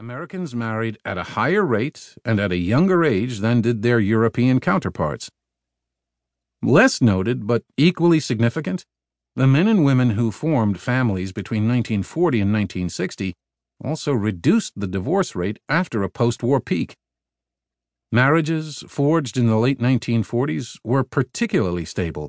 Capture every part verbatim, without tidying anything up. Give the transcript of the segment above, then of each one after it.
Americans married at a higher rate and at a younger age than did their European counterparts. Less noted, but equally significant, the men and women who formed families between nineteen forty and nineteen sixty also reduced the divorce rate after a post-war peak. Marriages forged in the late nineteen forties were particularly stable.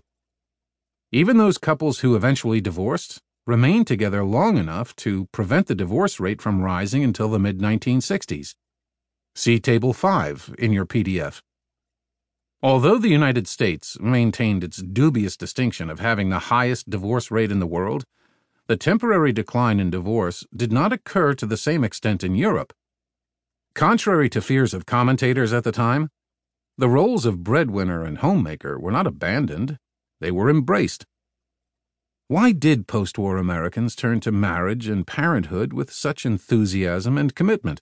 Even those couples who eventually divorced remained together long enough to prevent the divorce rate from rising until the mid nineteen sixties. See Table five in your P D F. Although the United States maintained its dubious distinction of having the highest divorce rate in the world, the temporary decline in divorce did not occur to the same extent in Europe. Contrary to fears of commentators at the time, the roles of breadwinner and homemaker were not abandoned, they were embraced. Why did post-war Americans turn to marriage and parenthood with such enthusiasm and commitment?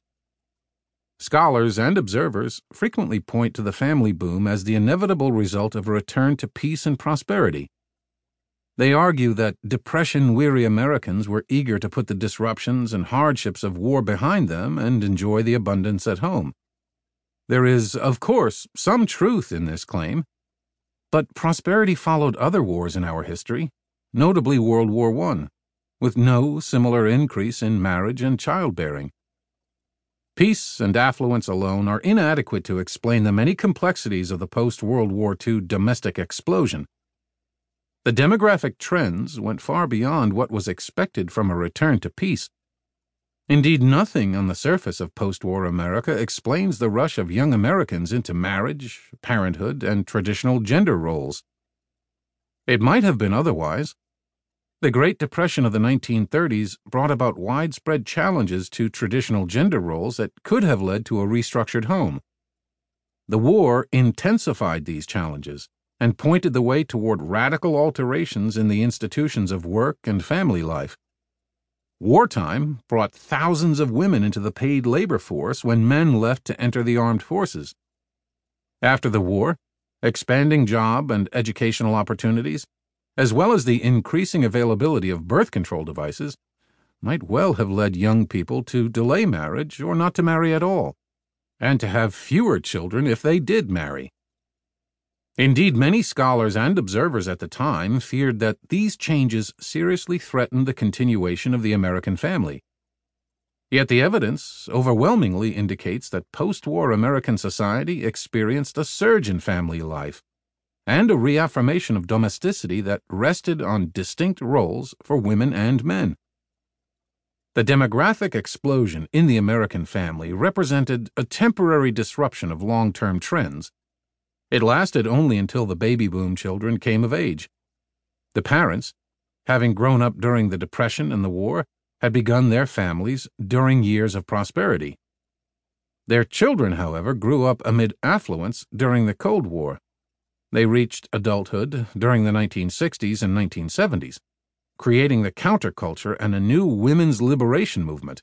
Scholars and observers frequently point to the family boom as the inevitable result of a return to peace and prosperity. They argue that depression-weary Americans were eager to put the disruptions and hardships of war behind them and enjoy the abundance at home. There is, of course, some truth in this claim, but prosperity followed other wars in our history, notably World War One, with no similar increase in marriage and childbearing. Peace and affluence alone are inadequate to explain the many complexities of the post-World War Two domestic explosion. The demographic trends went far beyond what was expected from a return to peace. Indeed, nothing on the surface of post-war America explains the rush of young Americans into marriage, parenthood, and traditional gender roles. It might have been otherwise. The Great Depression of the nineteen thirties brought about widespread challenges to traditional gender roles that could have led to a restructured home. The war intensified these challenges and pointed the way toward radical alterations in the institutions of work and family life. Wartime brought thousands of women into the paid labor force when men left to enter the armed forces. After the war, expanding job and educational opportunities, as well as the increasing availability of birth control devices, might well have led young people to delay marriage or not to marry at all, and to have fewer children if they did marry. Indeed, many scholars and observers at the time feared that these changes seriously threatened the continuation of the American family. Yet the evidence overwhelmingly indicates that post-war American society experienced a surge in family life, and a reaffirmation of domesticity that rested on distinct roles for women and men. The demographic explosion in the American family represented a temporary disruption of long-term trends. It lasted only until the baby boom children came of age. The parents, having grown up during the Depression and the war, had begun their families during years of prosperity. Their children, however, grew up amid affluence during the Cold War. They reached adulthood during the nineteen sixties and nineteen seventies, creating the counterculture and a new women's liberation movement.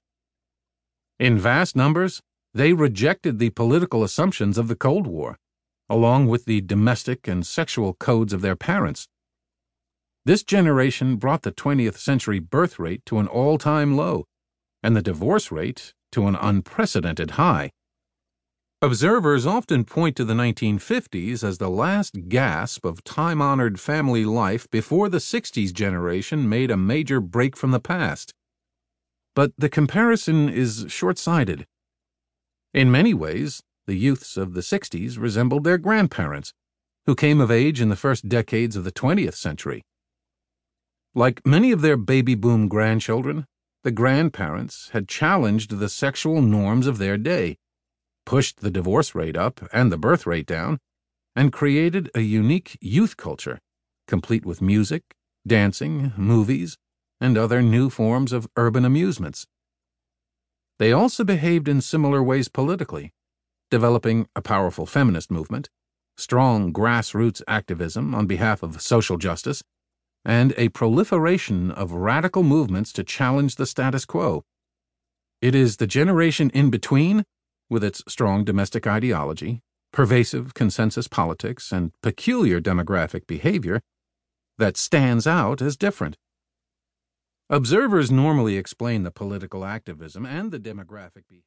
In vast numbers, they rejected the political assumptions of the Cold War, along with the domestic and sexual codes of their parents. This generation brought the twentieth century birth rate to an all-time low, and the divorce rate to an unprecedented high. Observers often point to the nineteen fifties as the last gasp of time-honored family life before the sixties generation made a major break from the past. But the comparison is short-sighted. In many ways, the youths of the sixties resembled their grandparents, who came of age in the first decades of the twentieth century. Like many of their baby boom grandchildren, the grandparents had challenged the sexual norms of their day, pushed the divorce rate up and the birth rate down, and created a unique youth culture, complete with music, dancing, movies, and other new forms of urban amusements. They also behaved in similar ways politically, developing a powerful feminist movement, strong grassroots activism on behalf of social justice, and a proliferation of radical movements to challenge the status quo. It is the generation in between, with its strong domestic ideology, pervasive consensus politics, and peculiar demographic behavior, that stands out as different. Observers normally explain the political activism and the demographic behavior